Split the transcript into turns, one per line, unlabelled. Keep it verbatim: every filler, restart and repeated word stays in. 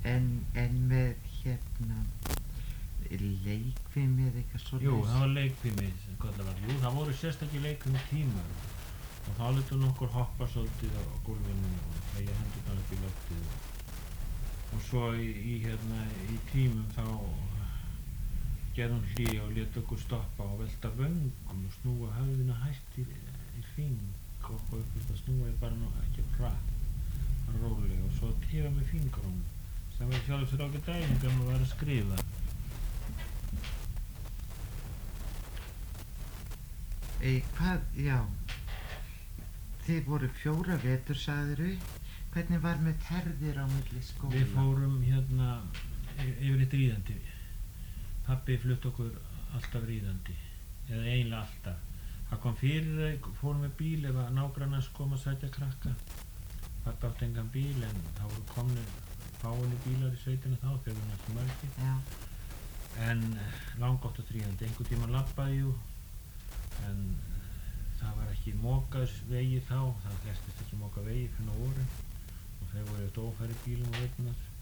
En, en með hérna leikfimi eða eitthvað svoleiðis?
Jú, það var leikfimi sem kallað var. Jú, það voru sérstakir leikfimi tímar og þá létu nokkur hoppa svolítið á gólfinu og þegja hendurnar upp í loftið og svo í, í hérna í tímum þá gerðum hlé og létu okkur stoppa og velta vöngum og snúa höfðinu hægt í, í hring og okkur upp að snúa ég bara nú ekki hratt, bara rólega og svo tifa með fingrunum sem var sjálf sér ágæt æfing að maður var að skrifa.
E, hvað, já, þið voru fjóra vetur, sagðirðu. Hvernig var með ferðir á milli skóla?
Við fórum hérna yfirleitt ríðandi. Pabbi flutti okkur alltaf ríðandi, eða eiginlega alltaf. Það kom fyrir að fórum með bíl ef að nágrannans kom að sækja krakka. Pabbi átti engan bíl en þá voru komnir fáinni bílar í sveitina þá, þegar voru ekki margir.
Já.
En langótt að ríðandi, einhvern tímann labbaði jú, en það var ekki mokað vegi þá, það flestist ekki mokað vegi fyrir á vorin og þeir voru auðvitað ófæri bílum og veitunar.